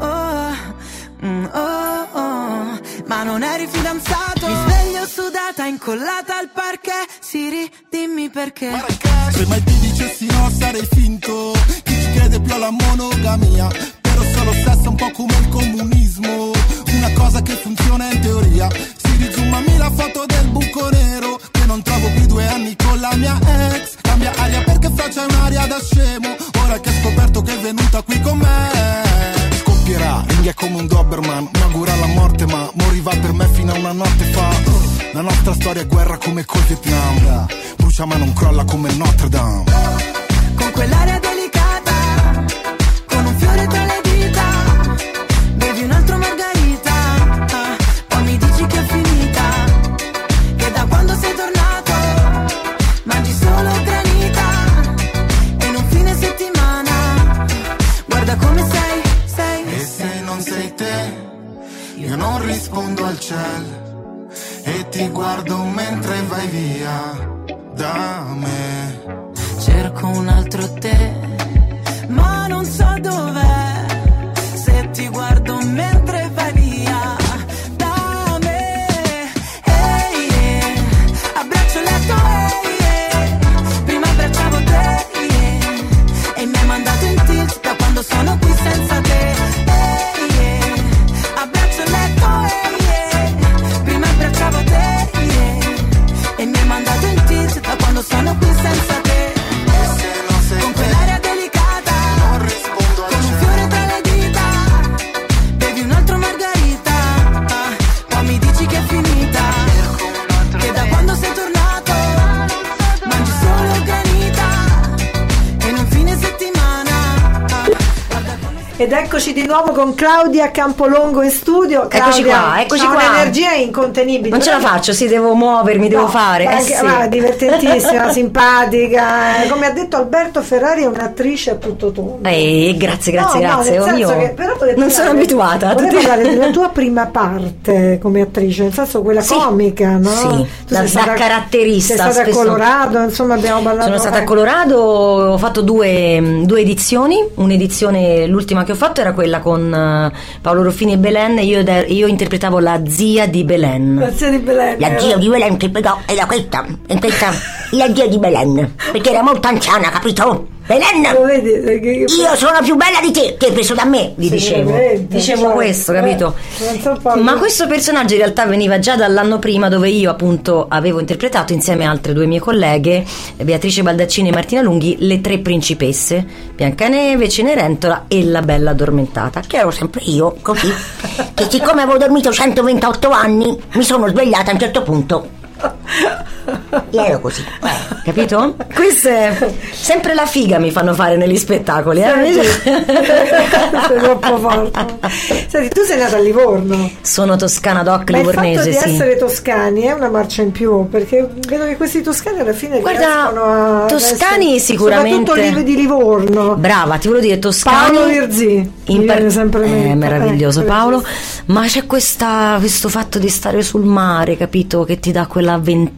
ma non eri fidanzato. Mi sveglio sudata, incollata al parquet. Siri, dimmi perché. Se mai ti dicessi no sarei finto. Chi ci crede più alla monogamia? Però solo sesso un po' come il comunismo. Una cosa che funziona in teoria. Siri, zoomami la foto del buco nero, che non trovo più 2 anni con la mia ex. Cambia aria perché faccia un'aria da scemo. Ora che ho scoperto che è venuta qui con me. Scoppierà, ringhia come un Doberman. Mi augura la morte ma moriva per me fino a una notte fa. La nostra storia è guerra come col Vietnam. Brucia ma non crolla come Notre Dame. Con quell'aria delicata, con un fiore tra le dita, bevi un altro margarita, poi mi dici che è finita, che da quando sei tornato mangi solo granita, e in un fine settimana guarda come sei. E se non sei te, io non rispondo al cielo e ti guardo mentre vai via da me. Cerco un altro te, ma non so dov'è. Se ti guardo mentre vai via da me. Ehi, abbraccio il letto, prima abbracciavo te, e mi hai mandato in tilt da quando sono qui senza te. Abbraccio il letto, prima abbracciavo te, e mi hai mandato in tilt da quando sono qui senza te. Con quell'aria delicata, non rispondo al con un fiore tra le dita, bevi un altro margarita, poi mi dici che è finita, che da quando sei tornato mangi solo granita, e in un fine settimana. Ed eccoci di nuovo con Claudia Campolongo in studio. Claudia, eccoci ha qua. un'energia incontenibile. Non ce la faccio, sì, devo muovermi, devo fare. Anche, Sì. ma divertentissima, simpatica. Come ha detto Alberto Ferrari, è un'attrice a tutto tondo. Grazie. Nel senso Io che, però non sono abituata a vorrei tutte- parlare della tua prima parte come attrice, nel senso quella Sì. comica, no? Sì, Tu da sei stata caratterista. Sei stata a spesso- Colorado, insomma abbiamo parlato. Sono stata a Colorado, ho fatto due edizioni. Un'edizione, l'ultima che ho fatto era quella con Paolo Ruffini e Belen, e io interpretavo la zia di Belen. La zia di Belen. La zia di Belen che però era questa la zia di Belen, perché era molto anziana, capito? Belen, Lo vedi? io sono più bella di te, che hai preso da me, gli dicevo. Sicuramente, Dicevo certo. questo, capito? Non so poi- Ma questo personaggio in realtà veniva già dall'anno prima, dove io appunto avevo interpretato insieme a altre 2 mie colleghe, Beatrice Baldaccini e Martina Lunghi, le 3 principesse, Biancaneve, Cenerentola e la Bella Addormentata, Che ero sempre io, così, che siccome avevo dormito 128 anni, mi sono svegliata a un certo punto. Io ero così. capito? Questo è sempre la figa mi fanno fare negli spettacoli, Sei troppo forte. Senti, tu sei nata a Livorno. Sono toscana doc Ma il fatto livornese, di sì. essere toscani è una marcia in più, perché vedo che questi toscani alla fine riescono a toscani essere, sicuramente, soprattutto di Livorno. Brava, ti volevo dire toscani. Paolo Virzì mi viene sempre in mente. meraviglioso Paolo, ma c'è questo fatto di stare sul mare, capito, che ti dà quella ventata di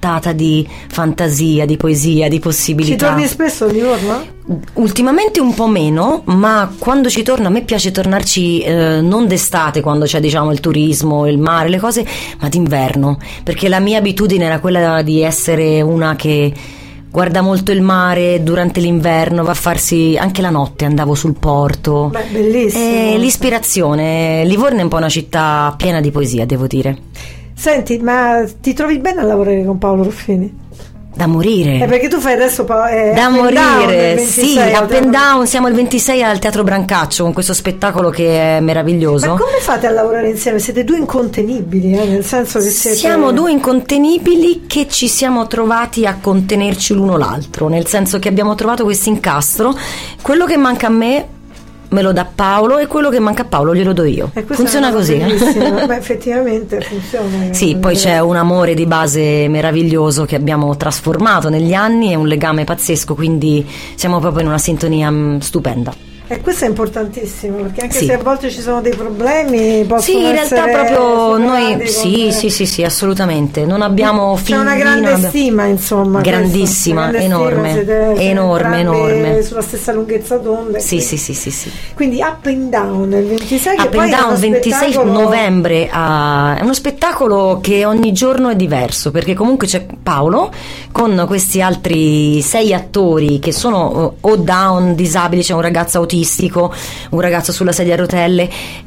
di fantasia, di poesia, di possibilità. Ci torni spesso a Livorno? Ultimamente un po' meno, ma quando ci torno a me piace tornarci non d'estate, quando c'è diciamo il turismo, il mare, le cose, ma d'inverno, perché la mia abitudine era quella di essere una che guarda molto il mare durante l'inverno, va a farsi anche la notte, andavo sul porto. Beh, bellissimo. Lispirazione. Livorno è un po' una città piena di poesia, devo dire. Senti, ma ti trovi bene a lavorare con Paolo Ruffini? Da morire. Perché tu fai adesso da morire, sì, up and down, siamo il 26 al Teatro Brancaccio con questo spettacolo che è meraviglioso. Ma come fate a lavorare insieme? Siete due incontenibili, nel senso che siamo due incontenibili che ci siamo trovati a contenerci l'uno l'altro, nel senso che abbiamo trovato questo incastro. Quello che manca a me me lo dà Paolo e quello che manca a Paolo glielo do io. Funziona così. Ma effettivamente funziona. Sì, poi c'è un amore di base meraviglioso che abbiamo trasformato negli anni, è un legame pazzesco, quindi siamo proprio in una sintonia stupenda. E questo è importantissimo, perché anche sì. se a volte ci sono dei problemi possono sì, in realtà proprio noi sì, assolutamente. Non abbiamo figli. C'è una grande stima, insomma. Grandissima, grande enorme. Stima, enorme. Sulla stessa lunghezza d'onda. Sì. Quindi Up and Down il 26 Up and Down 26 novembre è uno spettacolo che ogni giorno è diverso, perché comunque c'è Paolo con questi altri 6 attori che sono o down, disabili, c'è un ragazzo autistico, un ragazzo sulla sedia a rotelle,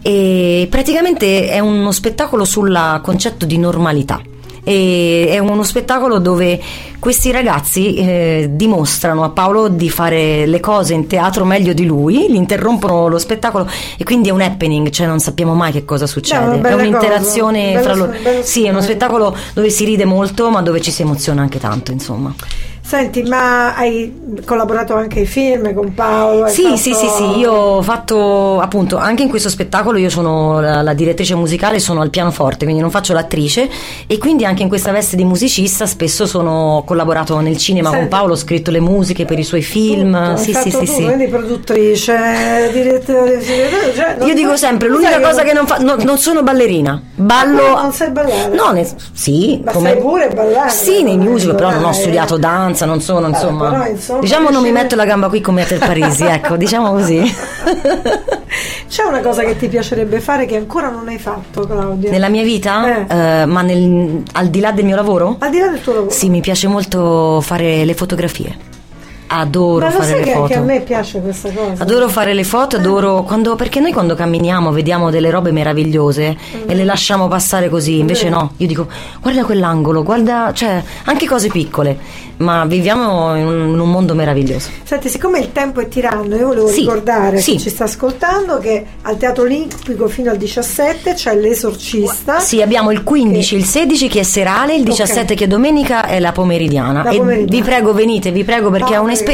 e praticamente è uno spettacolo sul concetto di normalità. E è uno spettacolo dove questi ragazzi dimostrano a Paolo di fare le cose in teatro meglio di lui, gli interrompono lo spettacolo e quindi è un happening, cioè non sappiamo mai che cosa succede, è un'interazione fra loro. Sì, è uno spettacolo dove si ride molto ma dove ci si emoziona anche tanto, insomma. Senti, ma hai collaborato anche ai film con Paolo? Sì, io ho fatto appunto anche in questo spettacolo, io sono la direttrice musicale, sono al pianoforte, quindi non faccio l'attrice, e quindi anche in questa veste di musicista spesso ho collaborato nel cinema. Senti, con Paolo, ho scritto le musiche per i suoi film. Sì. Quindi produttrice, direttrice, cioè, io dico sempre, l'unica cosa che non non sono ballerina, ballo. Non sai ballare? No, sì, ma sai pure ballare? Sì, nei musical, però non ho studiato danza. Non sono, insomma, però, insomma, diciamo non mi metto la gamba qui come a Parisi, ecco, diciamo così. C'è una cosa che ti piacerebbe fare che ancora non hai fatto, Claudia? Nella mia vita? Ma al di là del mio lavoro? Al di là del tuo lavoro? Sì, mi piace molto fare le fotografie. Adoro fare le foto. Anche a me piace questa cosa. Adoro fare le foto, perché noi quando camminiamo vediamo delle robe meravigliose e le lasciamo passare così, invece no, io dico guarda quell'angolo, guarda, cioè anche cose piccole, ma viviamo in un mondo meraviglioso. Senti, siccome il tempo è tiranno, io volevo ricordare chi ci sta ascoltando che al Teatro Olimpico fino al 17 c'è l'Esorcista. Sì, abbiamo il 15, il 16 che è serale, il 17 che è domenica è la pomeridiana. Vi prego, venite, perché è un'esperienza.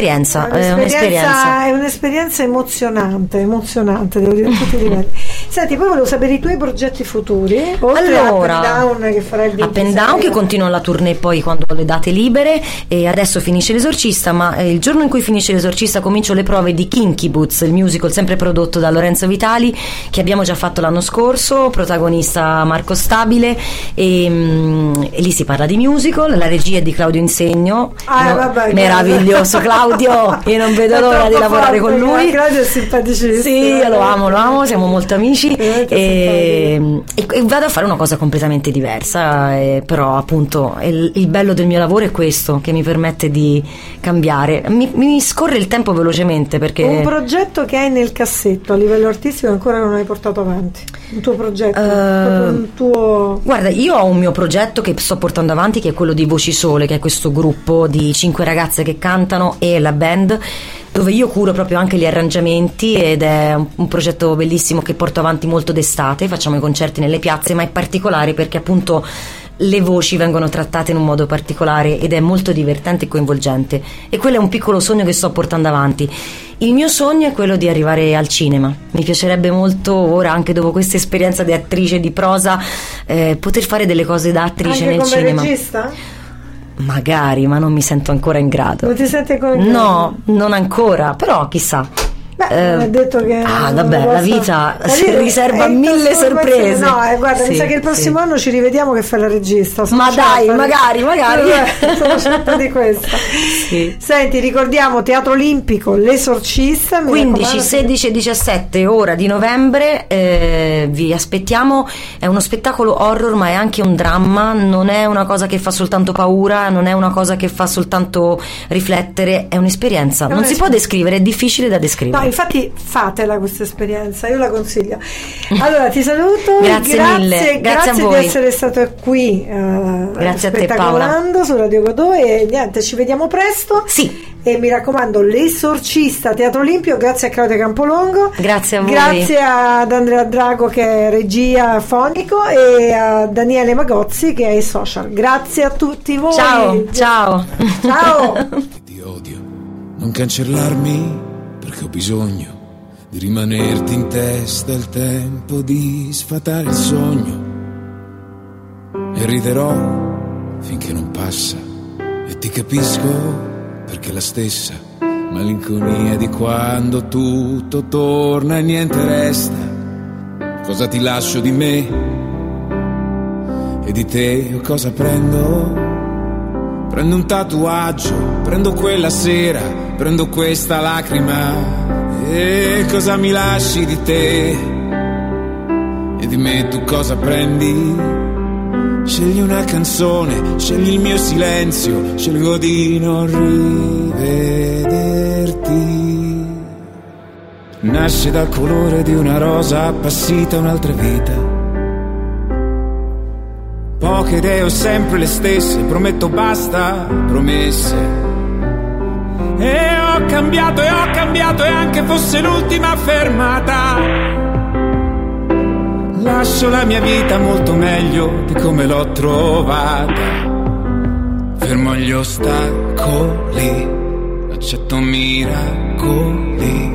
È un'esperienza emozionante, devo dire, a tutti i livelli. Senti, poi volevo sapere i tuoi progetti futuri. Oltre allora, Up and Down che farai il 26. Up and Down che continua la tournée poi quando ho le date libere, e adesso finisce l'Esorcista, ma il giorno in cui finisce l'Esorcista comincio le prove di Kinky Boots, il musical sempre prodotto da Lorenzo Vitali, che abbiamo già fatto l'anno scorso, protagonista Marco Stabile, e lì si parla di musical, la regia è di Claudio Insegno, meraviglioso Claudio, io non vedo l'ora di lavorare con lui. Claudio è simpaticissimo. Sì, io lo amo, siamo molto amici, e vado a fare una cosa completamente diversa, però appunto il bello del mio lavoro è questo, che mi permette di cambiare. Mi scorre il tempo velocemente, perché un progetto che hai nel cassetto a livello artistico ancora non hai portato avanti, un tuo progetto, Guarda, io ho un mio progetto che sto portando avanti, che è quello di Voci Sole, che è questo gruppo di 5 ragazze che cantano e la band, dove io curo proprio anche gli arrangiamenti, ed è un progetto bellissimo che porto avanti molto d'estate. Facciamo i concerti nelle piazze, ma è particolare perché appunto le voci vengono trattate in un modo particolare ed è molto divertente e coinvolgente, e quello è un piccolo sogno che sto portando avanti. Il mio sogno è quello di arrivare al cinema. Mi piacerebbe molto ora, anche dopo questa esperienza di attrice di prosa, poter fare delle cose da attrice anche nel come cinema. Regista? Magari, ma non mi sento ancora in grado. Non ti senti ancora in grado? No, non ancora, però chissà. Non è detto che vabbè, la vita si riserva mille sorprese. No, guarda, mi sa che il prossimo anno ci rivediamo che fai la regista. Ma dai, magari. Sono certa di questo. Sì. Senti, ricordiamo Teatro Olimpico, L'Esorcista, 15, 16 e 17 ora di novembre, vi aspettiamo. È uno spettacolo horror, ma è anche un dramma, non è una cosa che fa soltanto paura, non è una cosa che fa soltanto riflettere, è un'esperienza. Non si può descrivere, è difficile da descrivere. No, infatti fatela questa esperienza, io la consiglio. Allora ti saluto, grazie mille, grazie a voi di essere stato qui, grazie a te Paola, su Radio Godot, e niente, ci vediamo presto. Sì. E mi raccomando, L'Esorcista, Teatro Olimpico, grazie a Claudia Campolongo, grazie a voi, grazie ad Andrea Drago che è regia fonico e a Daniele Magozzi che è ai social. Grazie a tutti voi. Ciao. Ti odio, non cancellarmi perché ho bisogno di rimanerti in testa il tempo di sfatare il sogno, e riderò finché non passa, e ti capisco perché la stessa malinconia di quando tutto torna e niente resta. Cosa ti lascio di me e di te, o cosa prendo? Prendo un tatuaggio, prendo quella sera, prendo questa lacrima, e cosa mi lasci di te e di me, tu cosa prendi? Scegli una canzone, scegli il mio silenzio, scelgo di non rivederti. Nasce dal colore di una rosa appassita un'altra vita. Poche idee ho sempre le stesse, prometto basta promesse. E ho cambiato, e anche fosse l'ultima fermata. Lascio la mia vita molto meglio di come l'ho trovata. Fermo gli ostacoli, accetto miracoli.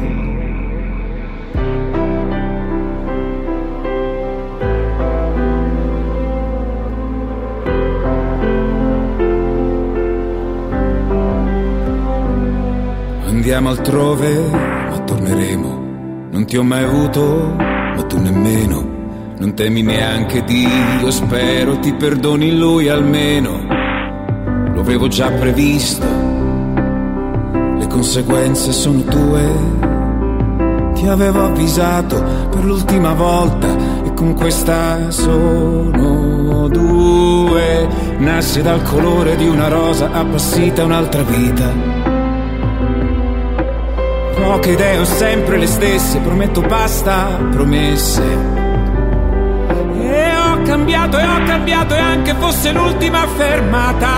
Andiamo altrove, ma torneremo. Non ti ho mai avuto, ma tu nemmeno. Non temi neanche Dio, spero ti perdoni lui almeno. Lo avevo già previsto, le conseguenze sono tue. Ti avevo avvisato per l'ultima volta e con questa sono due. Nasce dal colore di una rosa appassita un'altra vita. Poche idee ho sempre le stesse, prometto basta promesse. E ho cambiato, e anche fosse l'ultima fermata.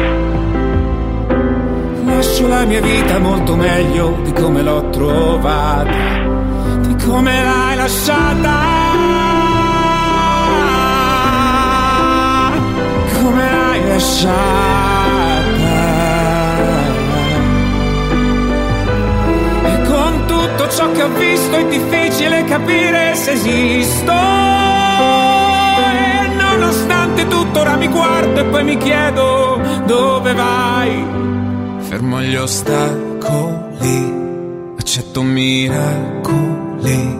Lascio la mia vita molto meglio di come l'ho trovata, di come l'hai lasciata, come l'hai lasciata. E con tutto ciò che ho visto è difficile capire se esisto. Nonostante tutto ora mi guardo e poi mi chiedo dove vai. Fermo gli ostacoli, accetto miracoli.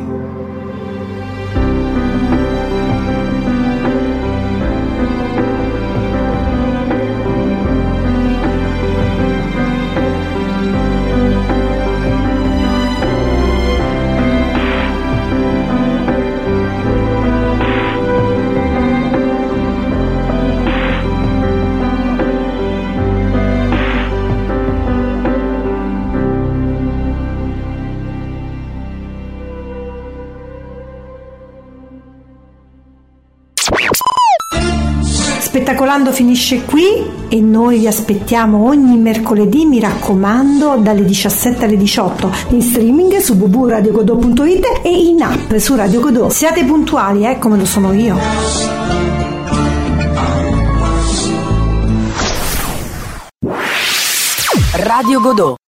Spettacolando finisce qui e noi vi aspettiamo ogni mercoledì, mi raccomando, dalle 17 alle 18 in streaming su www.radiogodot.it e in app su Radio Godot. Siate puntuali, come lo sono io. Radio Godot.